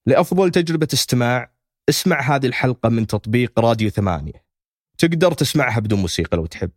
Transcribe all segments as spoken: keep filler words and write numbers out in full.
لأفضل تجربة استماع اسمع هذه الحلقة من تطبيق راديو ثمانية. تقدر تسمعها بدون موسيقى لو تحب.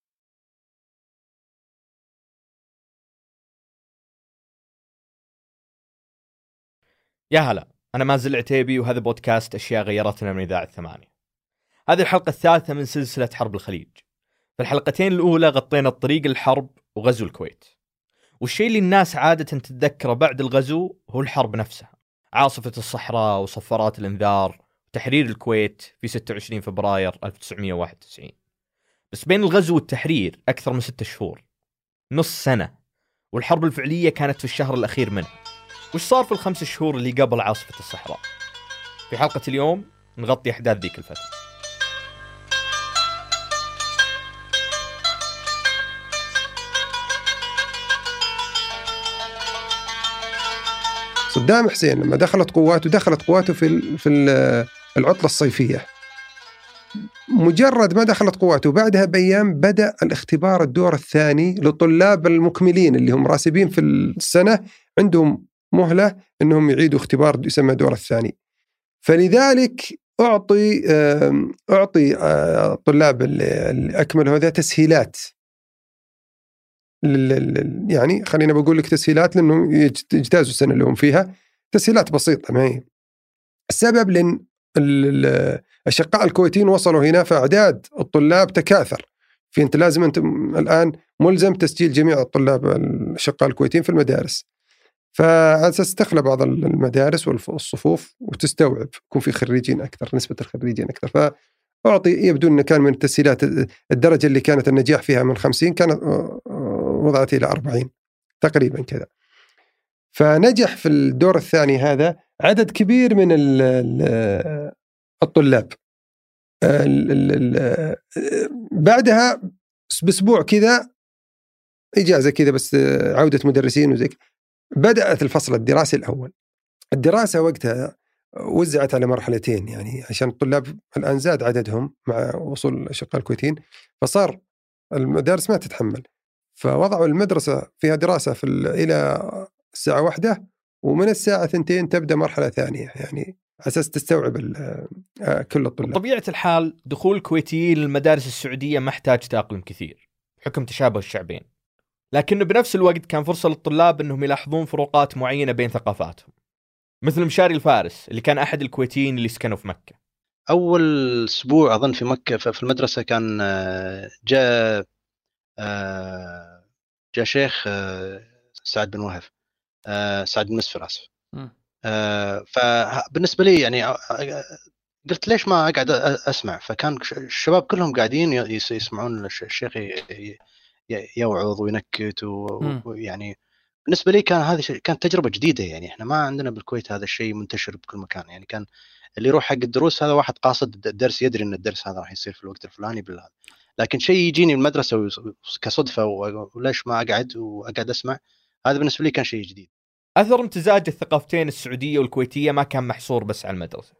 يا هلا، أنا مازل عتيبي وهذا بودكاست أشياء غيرتنا من إذاعة ثمانية. هذه الحلقة الثالثة من سلسلة حرب الخليج. في الحلقتين الأولى غطينا الطريق الحرب وغزو الكويت، والشيء اللي الناس عادة تتذكره بعد الغزو هو الحرب نفسها، عاصفة الصحراء وصفارات الإنذار وتحرير الكويت في ستة وعشرين فبراير ألف وتسعمية وواحد وتسعين. بس بين الغزو والتحرير أكثر من ستة شهور، نص سنة، والحرب الفعلية كانت في الشهر الأخير منه. وش صار في الخمس شهور اللي قبل عاصفة الصحراء؟ في حلقة اليوم نغطي أحداث ذيك الفترة. صدام حسين لما دخلت قواته دخلت قواته في في العطلة الصيفية. مجرد ما دخلت قواته بعدها بأيام بدأ الاختبار الدور الثاني للطلاب المكملين اللي هم راسبين في السنة، عندهم مهلة أنهم يعيدوا اختبار يسمى دور الثاني. فلذلك أعطي أعطي الطلاب اللي أكملوا هذا تسهيلات، يعني خلينا بقول لك تسهيلات لأنهم يجتازوا السنة اللي هم فيها، تسهيلات بسيطة. ما هي السبب لأن الأشقاء الكويتيين وصلوا هنا فأعداد الطلاب تكاثر. في أنت لازم أنت الآن ملزم تسجيل جميع الطلاب الأشقاء الكويتيين في المدارس، فأساس تخلى بعض المدارس والصفوف وتستوعب يكون في خريجين أكثر، نسبة الخريجين أكثر. فأعطي يبدو أن كان من التسهيلات الدرجة اللي كانت النجاح فيها من خمسين كانت وضعت إلى أربعين تقريبا كذا. فنجح في الدور الثاني هذا عدد كبير من الطلاب. بعدها بأسبوع كذا إجازة كذا بس عودة مدرسين وزي، بدأت الفصل الدراسي الأول. الدراسة وقتها وزعت على مرحلتين، يعني عشان الطلاب الآن زاد عددهم مع وصول الأشقاء الكويتيين، فصار المدارس ما تتحمل، فوضعوا المدرسة فيها دراسة في إلى الساعة واحدة، ومن الساعة ثنتين تبدأ مرحلة ثانية، يعني أساس تستوعب كل الطلاب. بطبيعة الحال دخول الكويتيين للمدارس السعودية ما احتاج تأقلم كثير بحكم تشابه الشعبين، لكنه بنفس الوقت كان فرصة للطلاب أنهم يلاحظون فروقات معينة بين ثقافاتهم، مثل مشاري الفارس اللي كان أحد الكويتيين اللي سكنوا في مكة. أول أسبوع أظن في مكة في المدرسة كان جاء جاء شيخ سعد بن وهف سعد بن مسفر آسف. فبالنسبة لي يعني قلت ليش ما أقعد أسمع، فكان الشباب كلهم قاعدين يسمعون الشيخ يوعظ وينكت، ويعني بالنسبة لي كان هذه كانت تجربة جديدة. يعني إحنا ما عندنا بالكويت هذا الشيء منتشر بكل مكان، يعني كان اللي يروح حق الدروس هذا واحد قاصد الدرس يدري إن الدرس هذا راح يصير في الوقت الفلاني بالهذا، لكن شيء يجيني المدرسة كصدفة وليش ما أقعد وأقعد أسمع، هذا بالنسبة لي كان شيء جديد. أثر امتزاج الثقافتين السعودية والكويتية ما كان محصور بس على المدرسة.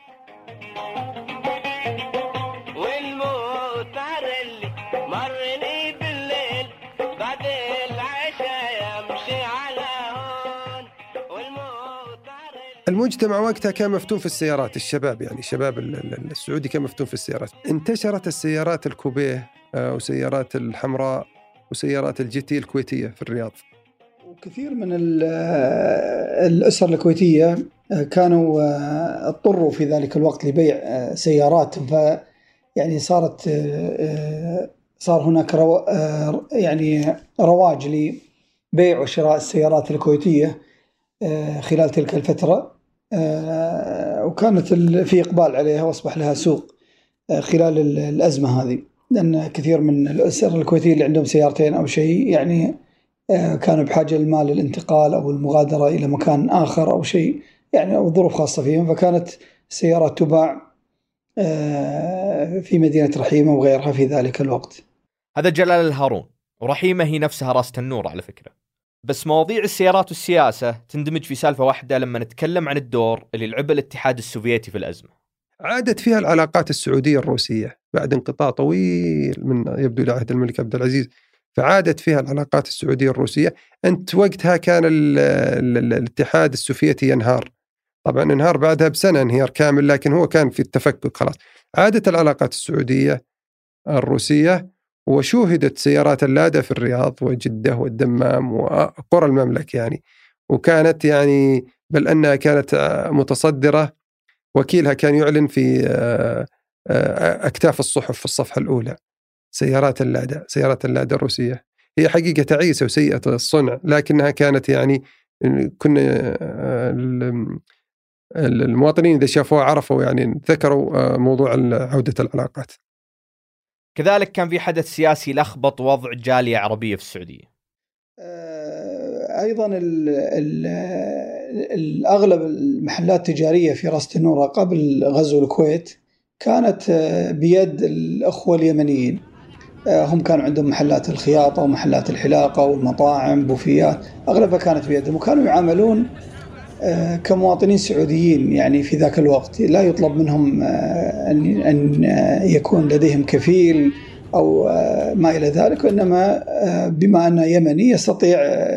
المجتمع وقتها كان مفتون في السيارات، الشباب يعني الشباب السعودي كان مفتون في السيارات. انتشرت السيارات الكوبيه وسيارات الحمراء وسيارات الجيتي الكويتية في الرياض. وكثير من الأسر الكويتية كانوا اضطروا في ذلك الوقت لبيع سيارات، ف يعني صارت صار هناك رو يعني رواج لبيع وشراء السيارات الكويتية خلال تلك الفترة، وكانت في إقبال عليها وأصبح لها سوق خلال الأزمة هذه، لأن كثير من الأسر الكويتية اللي عندهم سيارتين أو شيء يعني كانوا بحاجة للمال للانتقال أو المغادرة إلى مكان آخر أو شيء، يعني أو ظروف خاصة فيهم، فكانت السيارات تباع في مدينة رحيمة وغيرها في ذلك الوقت. هذا جلال الهارون، ورحيمة هي نفسها راسة النور على فكرة. بس مواضيع السيارات والسياسة تندمج في سالفة واحدة لما نتكلم عن الدور اللي لعبه الاتحاد السوفيتي في الأزمة. عادت فيها العلاقات السعودية الروسية بعد انقطاع طويل من يبدو إلى عهد الملك عبد العزيز، فعادت فيها العلاقات السعودية الروسية. أنت وقتها كان ال ال ال الاتحاد السوفيتي ينهار، طبعا انهار بعدها بسنة انهيار كامل، لكن هو كان في التفكك خلاص. عادت العلاقات السعودية الروسية، وشوهدت سيارات اللادا في الرياض وجدة والدمام وقرى المملكة يعني، وكانت يعني بل أنها كانت متصدرة. وكيلها كان يعلن في أكتاف الصحف في الصفحة الأولى سيارات اللادا، سيارات اللادا الروسية. هي حقيقة تعيسة وسيئة الصنع، لكنها كانت يعني كنا المواطنين إذا شافوها عرفوا يعني ذكروا موضوع عودة العلاقات. كذلك كان في حدث سياسي لخبط وضع جالية عربية في السعودية. أيضا ال ال الأغلب المحلات التجارية في راس تنورة قبل غزو الكويت كانت بيد الأخوة اليمنيين. هم كانوا عندهم محلات الخياطة ومحلات الحلاقة والمطاعم بوفيات، أغلبها كانت بيدهم، وكانوا يعاملون كمواطنين سعوديين. يعني في ذاك الوقت لا يطلب منهم أن يكون لديهم كفيل أو ما إلى ذلك، وإنما بما أنه يمني يستطيع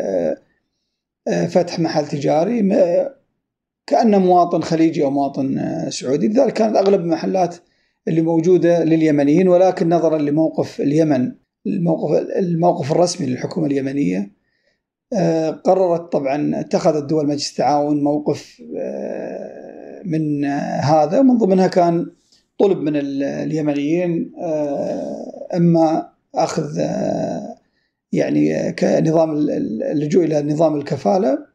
فتح محل تجاري كأنه مواطن خليجي أو مواطن سعودي. لذلك كانت أغلب المحلات اللي موجودة لليمنيين، ولكن نظرا لموقف اليمن، الموقف, الموقف الرسمي للحكومة اليمنية، قررت طبعا اتخذت دول مجلس التعاون موقف من هذا. من ضمنها كان طلب من اليمنيين اما اخذ يعني كنظام اللجوء الى نظام الكفالة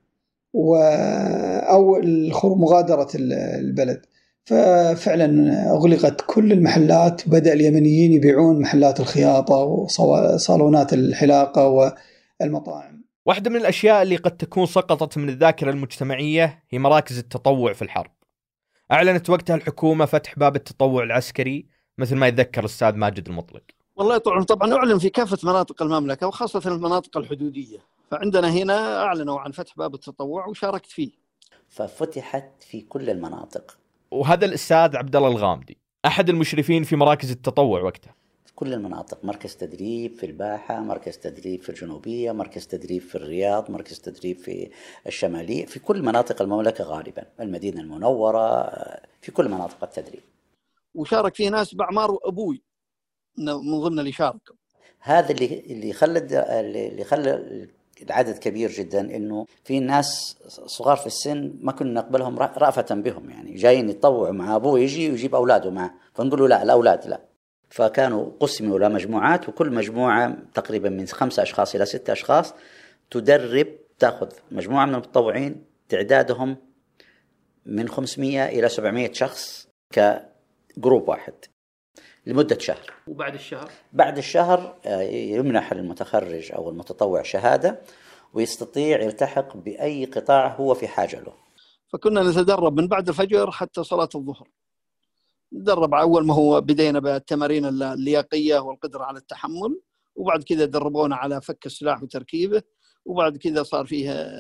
او مغادرة البلد. ففعلا اغلقت كل المحلات، بدأ اليمنيين يبيعون محلات الخياطة وصالونات الحلاقة والمطاعم. واحدة من الأشياء اللي قد تكون سقطت من الذاكرة المجتمعية هي مراكز التطوع في الحرب. أعلنت وقتها الحكومة فتح باب التطوع العسكري مثل ما يتذكر الأستاذ ماجد المطلق. والله طبعا طبعا أعلن في كافة مناطق المملكة وخاصة المناطق الحدودية، فعندنا هنا أعلنوا عن فتح باب التطوع وشاركت فيه، ففتحت في كل المناطق. وهذا الأستاذ عبد الله الغامدي أحد المشرفين في مراكز التطوع وقتها. في كل المناطق، مركز تدريب في الباحة، مركز تدريب في الجنوبية، مركز تدريب في الرياض، مركز تدريب في الشمالية، في كل مناطق المملكة غالبا، المدينة المنورة، في كل مناطق التدريب. وشارك فيه ناس بأعمار أبوي من ضمن اللي شاركوا. هذا اللي اللي خلى اللي خلى العدد كبير جدا، إنه في ناس صغار في السن ما كنا نقبلهم رأفة بهم، يعني جايين يتطوعوا مع أبوه، يجي ويجيب أولاده معه، فنقولوا لا الأولاد لا. فكانوا قسموا إلى مجموعات، وكل مجموعة تقريبا من خمسة أشخاص إلى ستة أشخاص تدرب، تأخذ مجموعة من المتطوعين تعدادهم من خمسمائة إلى سبعمائة شخص كجروب واحد لمدة شهر. وبعد الشهر بعد الشهر يمنح المتخرج أو المتطوع شهادة ويستطيع يلتحق بأي قطاع هو في حاجة له. فكنا نتدرب من بعد الفجر حتى صلاة الظهر. ندرب أول ما هو بدينا بالتمارين اللياقية والقدرة على التحمل، وبعد كذا دربونا على فك السلاح وتركيبه، وبعد كذا صار فيها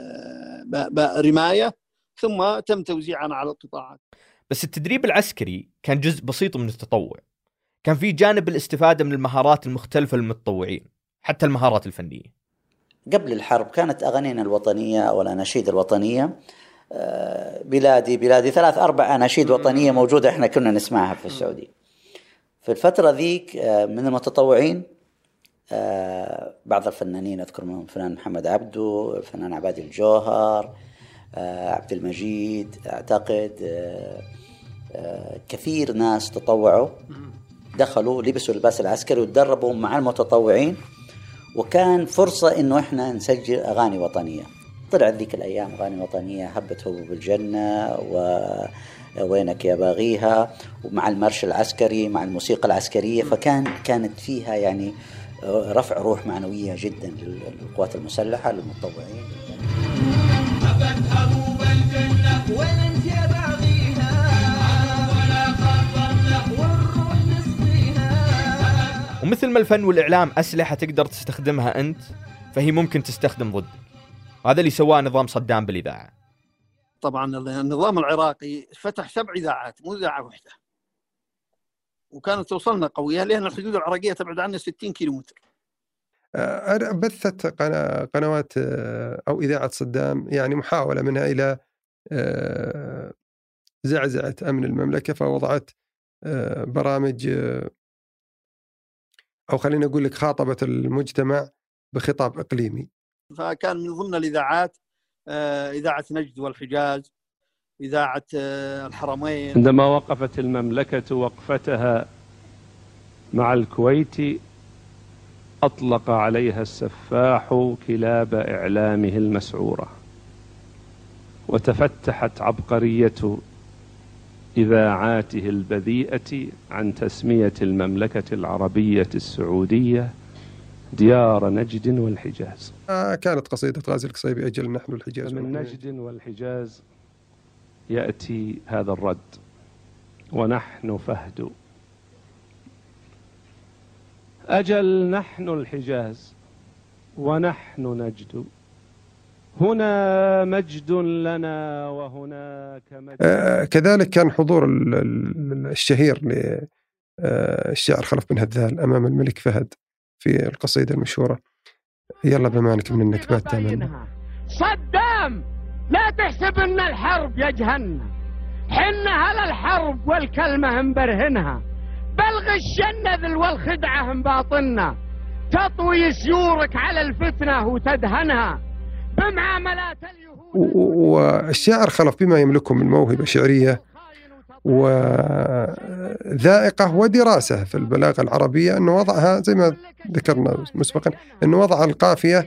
رماية، ثم تم توزيعنا على القطاعات. بس التدريب العسكري كان جزء بسيط من التطوع، كان في جانب الاستفادة من المهارات المختلفة للمتطوعين، حتى المهارات الفنية. قبل الحرب كانت أغانينا الوطنية أو الأناشيد الوطنية، بلادي بلادي، ثلاث أربع أناشيد وطنية موجودة إحنا كنا نسمعها في السعودية. في الفترة ذيك من المتطوعين بعض الفنانين، أذكر منهم الفنان محمد عبدو، الفنان عبادي الجوهر، عبد المجيد، أعتقد كثير ناس تطوعوا، دخلوا لبسوا اللباس العسكري وتدربوا مع المتطوعين، وكان فرصة إنه إحنا نسجل أغاني وطنية. طلعت ذيك الأيام أغاني وطنية، هبت هبوب الجنة ووينك يا باغيها، ومع المرش العسكري مع الموسيقى العسكرية، فكان كانت فيها يعني رفع روح معنوية جدا للقوات المسلحة للمتطوعين. هبت هبوب الجنة وينك يا باغيها ولا خطرنا والروح نسقيها. ومثل ما الفن والإعلام أسلحة تقدر تستخدمها أنت، فهي ممكن تستخدم ضدك. هذا اللي سواه نظام صدام بالإذاعة. طبعا النظام العراقي فتح سبع إذاعات، مو إذاعة واحدة، وكانت توصلنا قوية لأن الحدود العراقية تبعد عنا ستين كيلومتر. بثت قنوات أو إذاعة صدام يعني محاولة منها إلى زعزعت أمن المملكة، فوضعت برامج، أو خلينا أقول لك خاطبت المجتمع بخطاب إقليمي. فكان من ضمن الإذاعات إذاعة نجد والحجاز، إذاعة الحرمين. عندما وقفت المملكة وقفتها مع الكويت أطلق عليها السفاح كلاب إعلامه المسعورة، وتفتحت عبقرية إذاعاته البذيئة عن تسمية المملكة العربية السعودية ديار نجد والحجاز. آه كانت قصيدة غازي القصيبي أجل نحن الحجاز. من نجد والحجاز يأتي هذا الرد: ونحن فهد. أجل نحن الحجاز ونحن نجد، هنا مجد لنا وهناك مجد. آه كذلك كان حضور الشهير للشاعر خلف بن هذال أمام الملك فهد في القصيدة المشهورة: يلا بمانك من النكبات تمنى. صدام لا تحسب ان الحرب يا جهنم، حنا على الحرب والكلمة مبرهنها، بلغ الشنذل والخدعة مباطنها، تطوي سيورك على الفتنة وتدهنها بمعاملات اليهود. والشاعر خلف بما يملكه من موهبة شعرية وذائقة ودراسة في البلاغة العربية، أنه وضعها زي ما ذكرنا مسبقا، أنه وضع القافية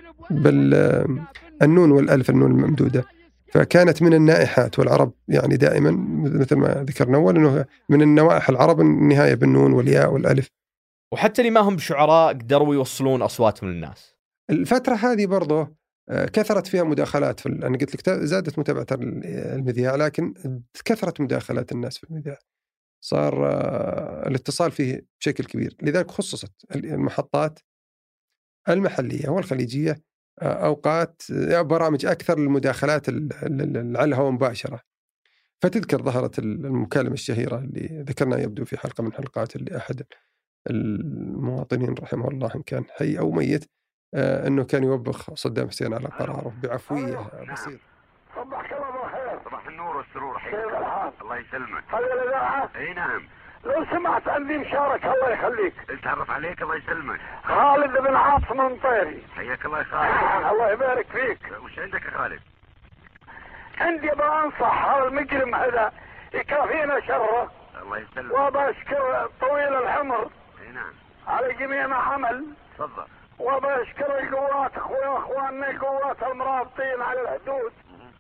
بالنون والألف، النون الممدودة، فكانت من النائحات. والعرب يعني دائما مثل ما ذكرنا أول أنه من النوائح العرب النهاية بالنون والياء والألف. وحتى اللي ما هم بشعراء قدروا يوصلون أصواتهم للناس. الفترة هذه برضه كثرت فيها مداخلات في، أنا قلت لك زادت متابعة المذياع، لكن كثرت مداخلات الناس في المذياع، صار الاتصال فيه بشكل كبير. لذلك خصصت المحطات المحلية والخليجية أوقات برامج أكثر للمداخلات على الهواء مباشرة. فتذكر ظهرت المكالمة الشهيرة اللي ذكرنا يبدو في حلقة من حلقات اللي أحد المواطنين رحمه الله إن كان حي أو ميت، آه أنه كان يوبخ صدام حسين على قراره بعفوية بسيطة. صباحك الله بالخير. صباح النور والسرور. كيف الحال؟ الله يسلمك. هذه الإذاعة؟ أي نعم. لو سمعت عندي مشاركة الله يخليك. اتعرف عليك الله يسلمك. خالد بن عاصم المطيري. حياك الله يا خالد. الله يبارك فيك. وش عندك يا خالد؟ عندي ابغى انصح هذا المجرم هذا يكافينا شره. الله يسلمك. وبشكر طويل العمر. اي نعم. على جميع ما عمل. تفضل. وبشكر القوات اخويا واخواننا القوات المرابطين على الحدود.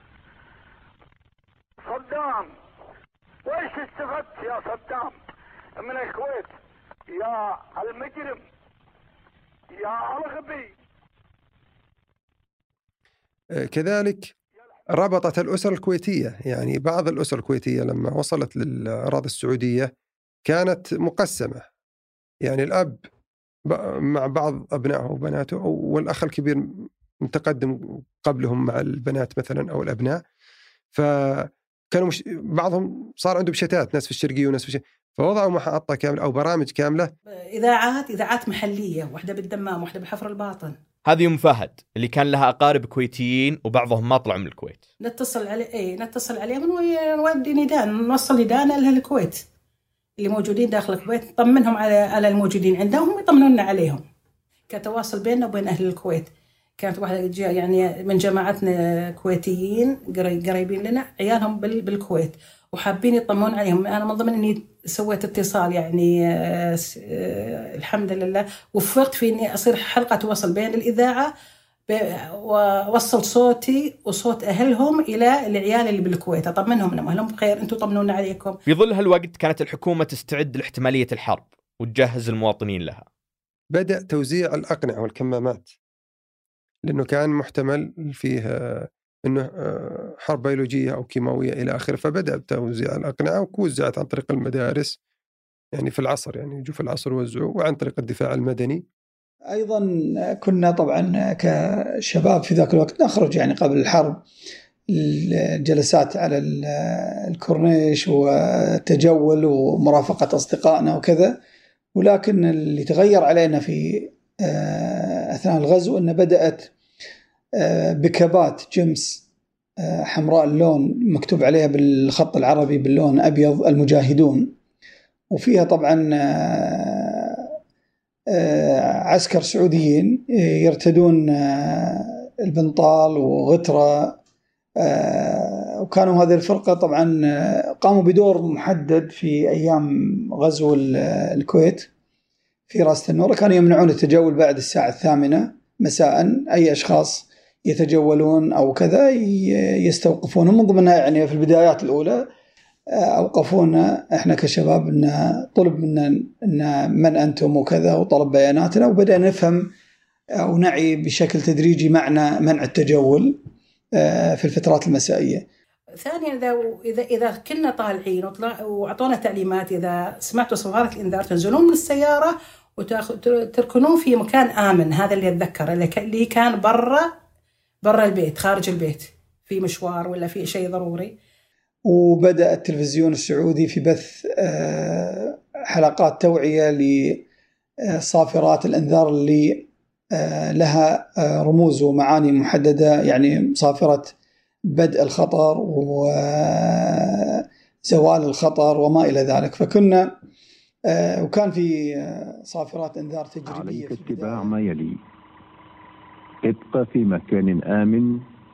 صدام وايش استفدت يا صدام من الكويت يا المجرم يا الغبي؟ كذلك ربطت الأسر الكويتية، يعني بعض الأسر الكويتية لما وصلت للأراضي السعودية كانت مقسمة، يعني الأب مع بعض أبنائه وبناته، والأخ الكبير متقدم قبلهم مع البنات مثلا أو الأبناء، فكانوا مش بعضهم صار عنده بشتات، ناس في الشرقية وناس في الشرقية، فوضعوا محطة كاملة أو برامج كاملة، إذاعات إذاعات محلية، واحدة بالدمام واحدة بحفر الباطن. هذه أم فهد اللي كان لها أقارب كويتيين وبعضهم ما طلعوا من الكويت. نتصل عليه إيه نتصل عليهم ونودي ندان، نوصل ندان لأهل الكويت اللي موجودين داخل الكويت، نطمنهم على على الموجودين عندهم ويطمنونا عليهم. كتواصل بيننا وبين أهل الكويت. كانت واحدة يعني من جماعتنا كويتيين قريبين لنا، عيالهم بالكويت وحابين يطمنون عليهم. أنا من ضمن إني سويت اتصال يعني آه آه الحمد لله وفقت في إني أصير حلقة تواصل بين الإذاعة، ووصل صوتي وصوت أهلهم إلى العيال اللي بالكويت، أطمنهم إنهم أهلهم بخير، أنتم طمنونا عليكم. في ظل هالوقت كانت الحكومة تستعد لاحتمالية الحرب وتجهز المواطنين لها. بدأ توزيع الأقنعة والكمامات، لأنه كان محتمل فيه أنه حرب بيولوجية أو كيماوية إلى آخره، فبدأ بتوزيع الأقنعة ووزعت عن طريق المدارس، يعني في العصر يعني يجوا في العصر وزعوا، وعن طريق الدفاع المدني. أيضا كنا طبعا كشباب في ذاك الوقت نخرج يعني قبل الحرب الجلسات على الكورنيش وتجول ومرافقة أصدقائنا وكذا، ولكن اللي تغير علينا في أثناء الغزو أن بدأت بكبات جيمس حمراء اللون مكتوب عليها بالخط العربي باللون أبيض المجاهدون، وفيها طبعا عسكر سعوديين يرتدون البنطال وغترة، وكانوا هذه الفرقة طبعا قاموا بدور محدد في أيام غزو الكويت في راس تنورة. كانوا يمنعون التجول بعد الساعة الثامنة مساء، أي أشخاص يتجولون أو كذا يستوقفونهم. من ضمنها يعني في البدايات الأولى أوقفونا إحنا كشباب، إن طلب منا إن من أنتم وكذا، وطلب بياناتنا، وبدأنا نفهم أو نعي بشكل تدريجي معنى منع التجول في الفترات المسائية. ثانيا إذا إذا إذا كنا طالعين وأعطونا تعليمات، إذا سمعتوا صفارة الإنذار تنزلون من السيارة وتركنون في مكان آمن. هذا اللي أتذكر، اللي كان برا برا البيت، خارج البيت، في مشوار ولا في شيء ضروري. وبدأ التلفزيون السعودي في بث حلقات توعية لصافرات الإنذار اللي لها رموز ومعاني محددة، يعني صافرة بدء الخطر وزوال الخطر وما إلى ذلك. فكنا وكان في صافرات إنذار تجريبية. عليك اتباع ما يلي: ابقى في مكان آمن،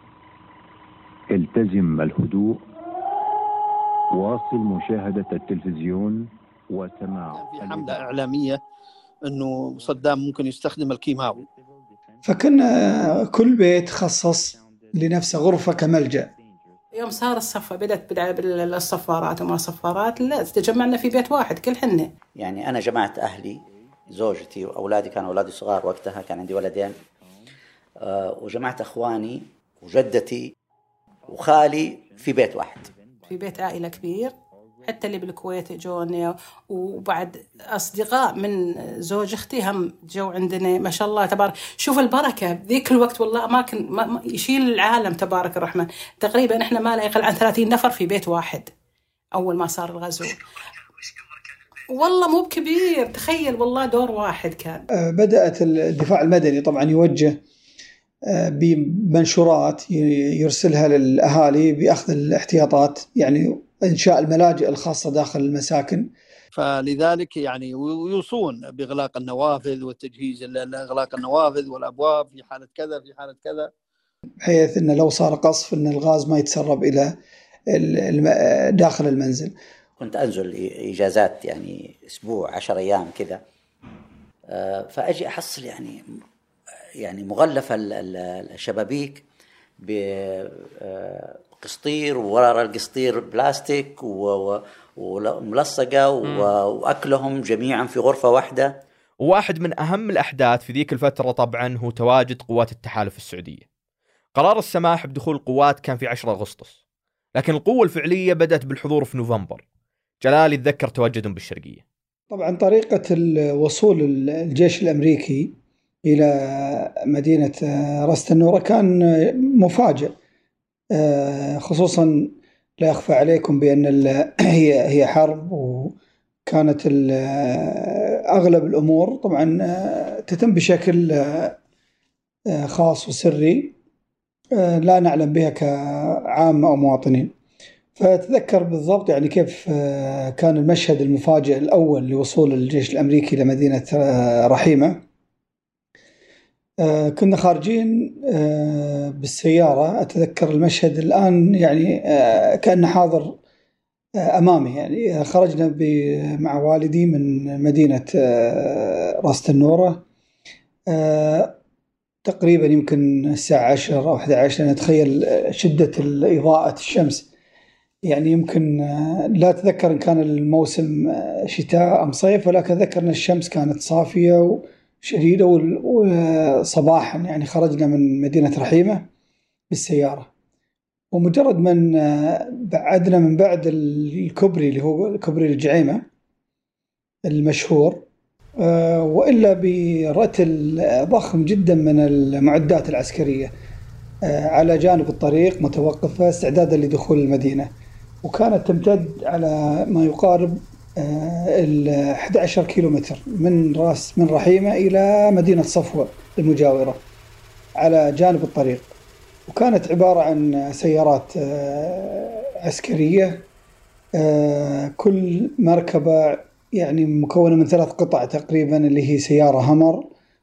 التزم الهدوء، واصل مشاهدة التلفزيون وسماع. في حملة إعلامية أنه صدام ممكن يستخدم الكيماوي، فكنا كل بيت خصص لنفسه غرفة كملجأ. يوم صار الصفة بدأت بدأ بالصفارات وما صفارات، لا تجمعنا في بيت واحد كل حنة. يعني أنا جمعت أهلي، زوجتي وأولادي، كانوا أولادي صغار وقتها، كان عندي ولدين، أه وجمعت أخواني وجدتي وخالي في بيت واحد، في بيت عائلة كبير. حتى اللي بالكويت جوني، وبعد أصدقاء من زوج أختي هم جو عندنا، ما شاء الله تبارك. شوف البركة ذيك الوقت والله أماكن ما يشيل العالم تبارك الرحمن. تقريبا إحنا ما لا يقل عن ثلاثين نفر في بيت واحد أول ما صار الغزو. والله مو بكبير، تخيل والله دور واحد كان. بدأت الدفاع المدني طبعا يوجه بمنشورات يرسلها للأهالي بأخذ الاحتياطات، يعني إنشاء الملاجئ الخاصة داخل المساكن. فلذلك يعني يوصون بإغلاق النوافذ والتجهيز لإغلاق النوافذ والأبواب في حالة كذا في حالة كذا، بحيث إن لو صار قصف إن الغاز ما يتسرب إلى داخل المنزل. كنت أنزل إجازات يعني أسبوع عشر أيام كذا، فأجي أحصل يعني يعني مغلفة الشبابيك بقسطير، وورا القسطير بلاستيك وملصقة، وأكلهم جميعا في غرفة واحدة. وواحد من أهم الأحداث في ذيك الفترة طبعا هو تواجد قوات التحالف السعودية. قرار السماح بدخول القوات كان في عشرة أغسطس، لكن القوة الفعلية بدأت بالحضور في نوفمبر. جلال يتذكر تواجدهم بالشرقية. طبعا طريقة الوصول الجيش الأمريكي إلى مدينة راس تنورة كان مفاجئ، خصوصا لا يخفى عليكم بأن هي هي حرب، وكانت أغلب الأمور طبعا تتم بشكل خاص وسري لا نعلم بها كعامة أو مواطنين. فتذكر بالضبط يعني كيف كان المشهد المفاجئ الأول لوصول الجيش الأمريكي لمدينة رحيمة. كنا خارجين بالسيارة، أتذكر المشهد الآن يعني كأنه حاضر أمامي. يعني خرجنا مع والدي من مدينة راس تنورة تقريبا يمكن الساعة عشرة أو أحد عشر. نتخيل شدة الإضاءة الشمس، يعني يمكن لا أتذكر إن كان الموسم شتاء أم صيف، ولكن أتذكر أن الشمس كانت صافية شديدة وصباحا. يعني خرجنا من مدينة رحيمة بالسيارة، ومجرد من بعدنا من بعد الكوبري اللي هو كوبري الجعيمة المشهور، وإلا برتل ضخم جدا من المعدات العسكرية على جانب الطريق متوقفة استعدادا لدخول المدينة، وكانت تمتد على ما يقارب أحد عشر كيلومتر من راس من رحيمة إلى مدينة صفوة المجاورة على جانب الطريق. وكانت عبارة عن سيارات عسكرية، كل مركبة يعني مكونة من ثلاث قطع تقريبا، اللي هي سيارة همر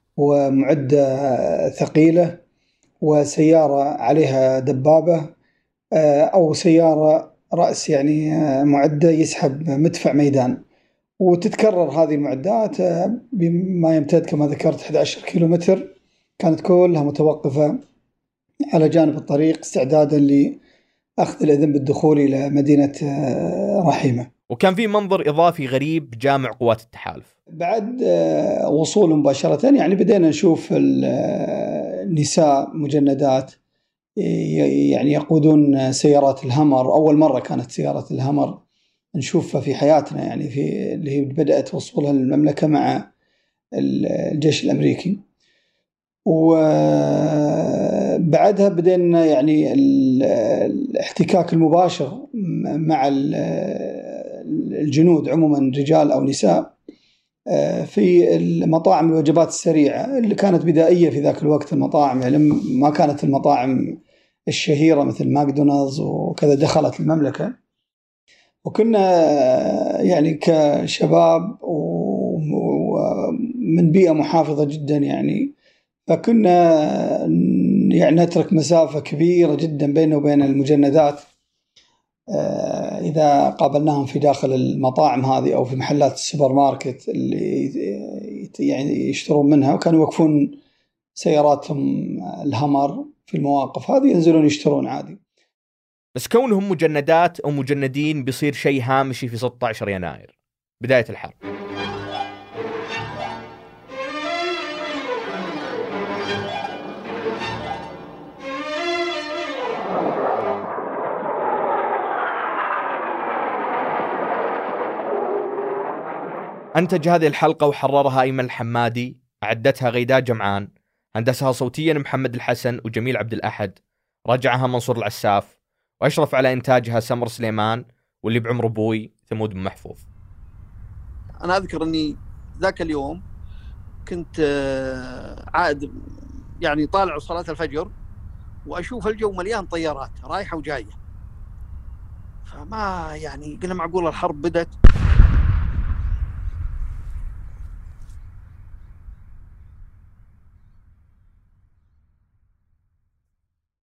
ومعدة ثقيلة وسيارة عليها دبابة أو سيارة رأس يعني معدة يسحب مدفع ميدان. وتتكرر هذه المعدات بما يمتد كما ذكرت أحد عشر كيلومتر، كانت كلها متوقفة على جانب الطريق استعدادا لأخذ الإذن بالدخول إلى مدينة رحيمة. وكان في منظر إضافي غريب جامع قوات التحالف. بعد وصول مباشرة يعني بدينا نشوف النساء مجندات يعني يقودون سيارات الهمر. أول مرة كانت سيارة الهمر نشوفها في حياتنا، يعني في اللي هي بدأت وصولها للمملكة مع الجيش الأمريكي. وبعدها بدأنا يعني الاحتكاك المباشر مع الجنود عموما رجال أو نساء في المطاعم الوجبات السريعة اللي كانت بدائية في ذاك الوقت. المطاعم يعني ما كانت المطاعم الشهيرة مثل ماكدونالدز وكذا دخلت المملكة، وكنا يعني كشباب ومن بيئة محافظة جدا يعني، فكنا يعني نترك مسافة كبيرة جدا بيننا وبين المجندات إذا قابلناهم في داخل المطاعم هذه أو في محلات السوبر ماركت اللي يعني يشترون منها، وكانوا يوقفون سياراتهم الهمر في المواقف هذه ينزلون يشترون عادي. بس كونهم مجندات أو مجندين بيصير شيء هامشي في ستة عشر يناير بداية الحرب. أنتج هذه الحلقة وحررها أيمن الحمادي، أعدتها غيداء جمعان، هندسها صوتيا محمد الحسن وجميل عبد الأحد، رجعها منصور العساف، وأشرف على إنتاجها سمر سليمان، واللي بعمر أبوي ثمود بن محفوظ. أنا أذكر أني ذاك اليوم كنت عائد يعني طالع صلاة الفجر وأشوف الجو مليان طيارات رايحة وجاية، فما يعني قلنا معقول الحرب بدت.